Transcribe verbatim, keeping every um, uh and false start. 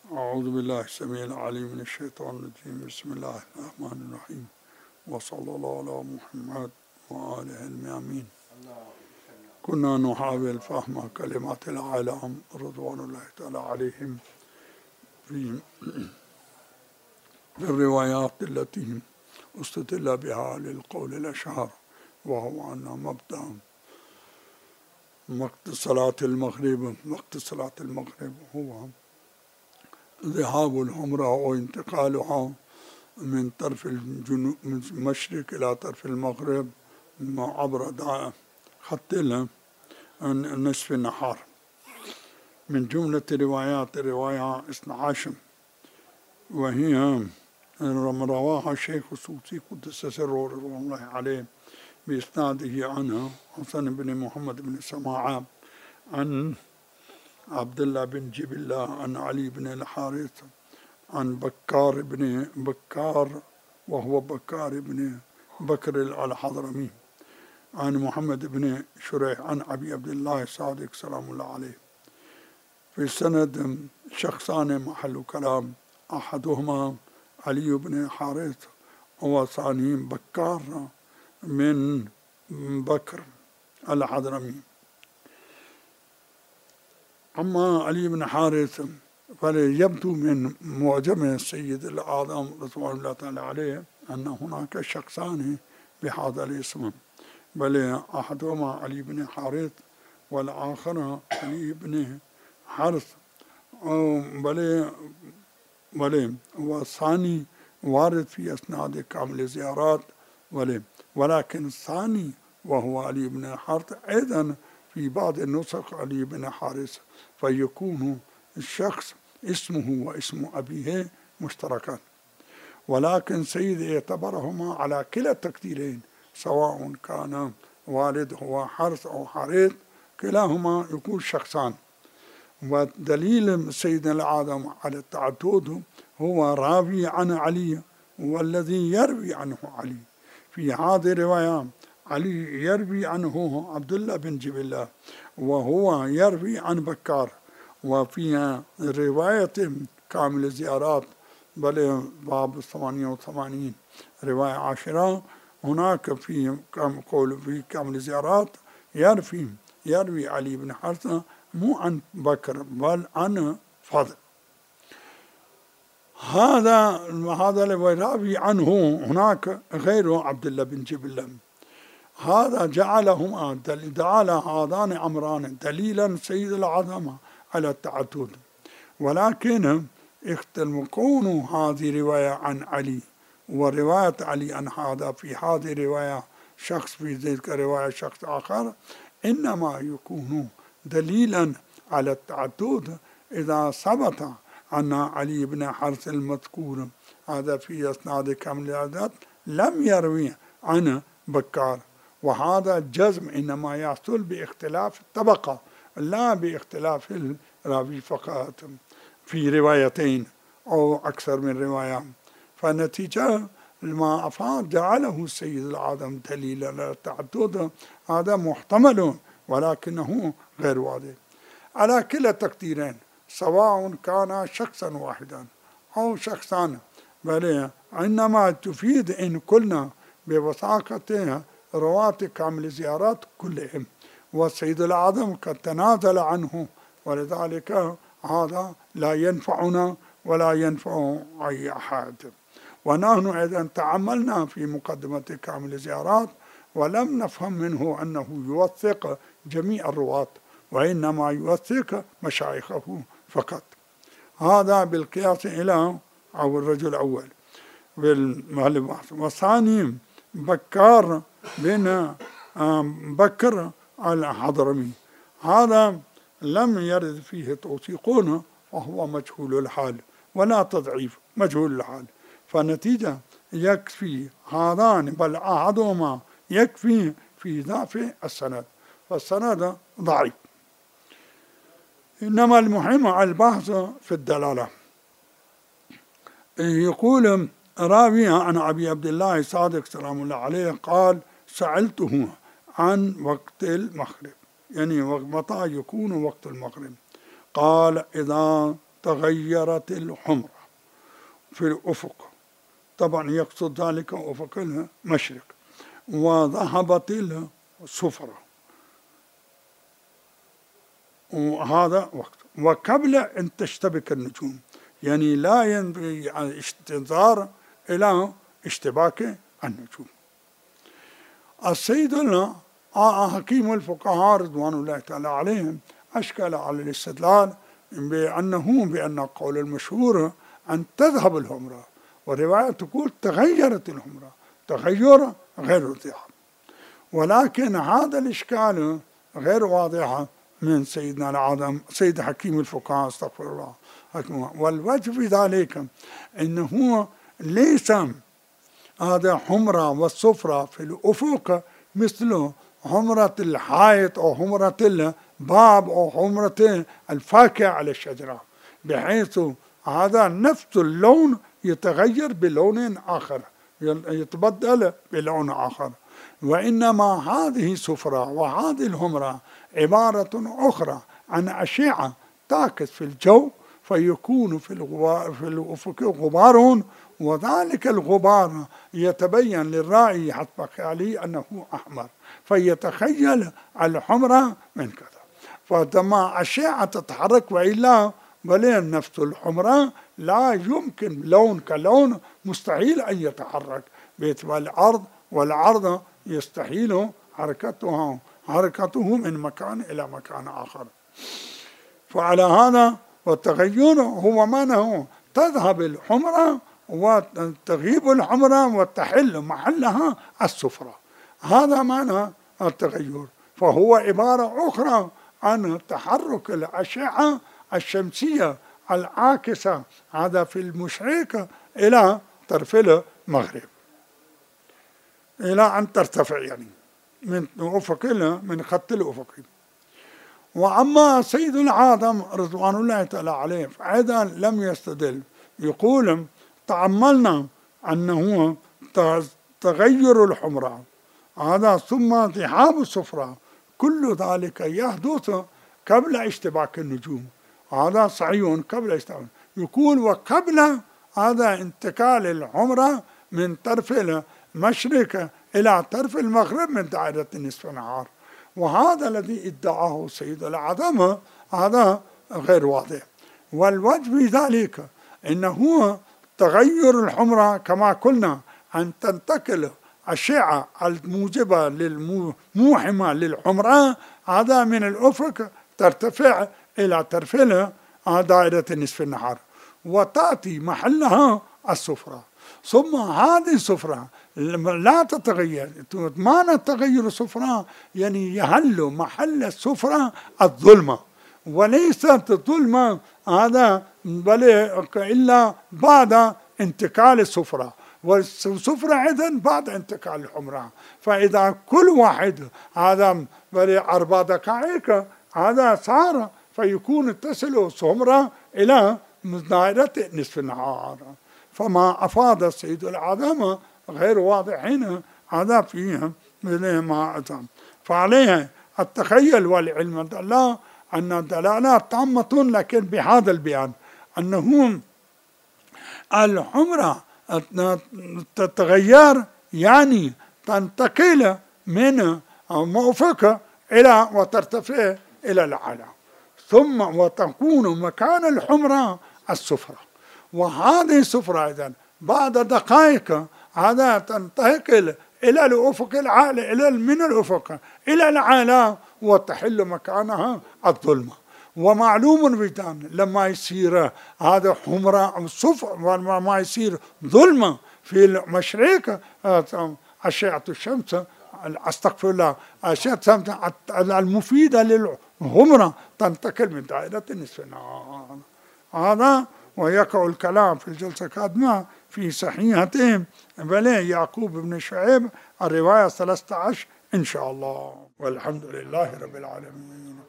أعوذ بالله السميع العليم من الشيطان الرجيم. بسم الله الرحمن الرحيم، وصلى الله على محمد وآله الميامين. كنا نحاول فهم كلمات العالم رضوان الله تعالى عليهم في الروايات التي استدل بها للقول الأشهر، وهو أن مبدأ وقت صلاة المغرب وقت صلاة المغرب هو ذهاب العمرة وانتقالها من طرف الجنوب من المشرق إلى طرف المغرب عبر خط نصف النهار. من جملة روايات الرواية اثنا عشر، وهي رواها الشيخ السوسي قدس سره رضوان الله عليه بإسناده عنه حسن بن محمد بن سماعة عن عبد الله بن جيب الله عن علي بن الحارث عن بكار بن بكار وهو بكار بن بكر الحضرمي عن محمد بن شريح عن أبي عبد الله الصادق سلام الله عليه. في السند شخصان محل كلام، أحدهما علي بن الحارث وثاني بكار من بكر الحضرمي. أما علي بن حارث فليبدو من معجم السيد الأعظم رضوان الله تعالى عليه أن هناك شخصان بهذا الاسم، بل أحدهما علي بن حارث والآخر علي بن حارث، بل بل والثاني وارد في أسناد كامل زيارات، ولكن الثاني وهو علي بن حارث أيضا في بعض النسخ علي بن حارث، فيكون الشخص اسمه واسم أبيه مشتركان، ولكن سيدي اعتبرهما على كلا التقديرين سواء كان والد هو حارث أو حارث، كلاهما يكون شخصان. ودليل سيدنا الأعظم على التعدد هو راوي عن علي والذي يروي عنه علي. في هذه الرواية علي يروي عنه عبد الله بن جيب الله وهو يروي عن بكار. وفي رواية كامل الزيارات بل باب ثمانية وثمانين رواية عشرة هناك في قول في كامل الزيارات يروي يروي علي بن حارث مو عن بكر بل عن فضل. هذا هذا الراوي عنه هناك غير عبد الله بن جيب الله. هذا جعلهما جعل هذان أمران دليلا سيد العظمة على التعدد، ولكن كون هذه رواية عن علي ورواية علي عن هذا في هذه الرواية شخص في ذلك الرواية شخص آخر إنما يكون دليلا على التعدد إذا ثبت أن علي بن حارث المذكور هذا في أسناد كامل العدد لم يروي عن بكار، وهذا الجزم إنما يحصل باختلاف الطبقة لا باختلاف الراوي فقط في روايتين أو أكثر من رواية. فنتيجة ما أفاد جعله السيد الأعظم دليلا على التعدد هذا محتمل ولكنه غير واضح. على كلا التقديرين سواء كان شخصا واحدا أو شخصان، بل إنما تفيد إن قلنا بوثاقة رواة كامل الزيارات كلهم، والسيد الأعظم قد تنازل عنه، ولذلك هذا لا ينفعنا ولا ينفع أي أحد. ونحن أيضا تعملنا في مقدمة كامل الزيارات ولم نفهم منه أنه يوثق جميع الرواة، وإنما يوثق مشايخه فقط. هذا بالقياس إلى أو الرجل الأول. والثاني بكار بن بكر الحضرمي، هذا لم يرد فيه توثيقون وهو مجهول الحال ولا تضعيف، مجهول الحال. فنتيجة يكفي هذان بل أحدهما يكفي في ضعف السند، فالسند ضعيف. إنما المهم على البحث في الدلالة. يقول راوي عن أبي عبد الله صادق سلام الله عليه قال سألته عن وقت المغرب، يعني متى يكون وقت المغرب؟ قال إذا تغيرت الحمرة في الأفق، طبعا يقصد ذلك أفق المشرق، وذهبت الصفرة، وهذا وقت وقبل أن تشتبك النجوم، يعني لا ينبغي الانتظار إلى اشتباك النجوم. السيد حكيم الفقهاء رضوان الله تعالى عليهم أشكل على الاستدلال بأنه بأن القول المشهور أن تذهب الحمرة، والرواية تقول تغيرت الحمرة، تغير غير واضح، ولكن هذا الإشكال غير واضح من سيدنا العظم سيد حكيم الفقهاء استغفر الله. والوجه في ذلك أنه ليس هذا حمرة والصفرة في الأفق مثل حمرة الحائط أو حمرة الباب أو حمرة الفاكهة على الشجرة، بحيث هذا نفس اللون يتغير بلون آخر، يتبدل بلون آخر، وإنما هذه الصفرة وهذه الحمرة عبارة أخرى عن أشعة تعكس في الجو، فيكون في الغبار في الأفق غبار، وذلك الغبار يتبين للرائي حسب خياله أنه أحمر، فيتخيل الحمرة من كذا، فلما أشعة تتحرك وإلا بل نفس الحمرة لا يمكن لون كلون مستحيل أن يتحرك باعتبار الأرض، والعرض يستحيل حركتها حركته من مكان إلى مكان آخر. فعلى هذا والتغير هو معناه تذهب الحمرة وتغيب الحمرة وتحل محلها الصفرة، هذا معنى التغير، فهو عبارة أخرى عن تحرك الأشعة الشمسية العاكسة هذا في المشرق إلى طرف المغرب، إلى أن ترتفع يعني من أفق من خط الأفق. وأما سيد العظم رضوان الله تعالى عليه فأيضا لم يستدل، يقول تأملنا أنه تغير الحمرة هذا ثم ذهاب الصفرة كل ذلك يحدث قبل اشتباك النجوم، هذا صحيح قبل اشتباك، يقول وقبل هذا انتقال الحمرة من طرف المشرق إلى طرف المغرب من دائرة نصف النهار، وهذا الذي ادعاه سيد العظم هذا غير واضح. والوجه في ذلك إنه تغير الحمرة كما قلنا أن تنتقل الأشعة الموجبة للموحمة للحمرة هذا من الأفق ترتفع إلى طرف دائرة نصف النهار وتأتي محلها الصفرة، ثم هذه الصفرة لا تتغير. معنى تغير الصفرة يعني يهل محل الصفرة الظلمة، وليست الظلمة هذا بل إلا بعد انتقال الصفرة، والصفرة أيضا بعد انتقال الحمرة، فإذا كل واحد هذا بل أربع دقائق هذا صار فيكون تصل الصفرة إلى دائرة نصف النهار، فما أفاد السيد العظم غير واضح هنا هذا فيه ما أتم. فعليه التخيل والعلم دلالة أن الدلالة تامة، لكن بهذا البيان أنه الحمرة تتغير يعني تنتقل من أفق إلى وترتفع إلى الأعلى، ثم وتكون مكان الحمرة الصفرة، وهذه الصفرة إذن بعد دقائق هذا تنتقل إلى الأفق العالي إلى من الأفق إلى الأعلى وتحل مكانها الظلمة. ومعلوم بيتان لما يصير هذا حمرة أو صفر ولما يصير ظلمة في المشرق أشعة الشمس استغفر الله أشعة الشمس المفيدة للحمرة تنتقل من دائرة نصف النهار. هذا ويقع الكلام في الجلسة القادمة في صحيحتهم بل يعقوب بن شعيب الرواية ثلاثة عشر إن شاء الله، والحمد لله رب العالمين.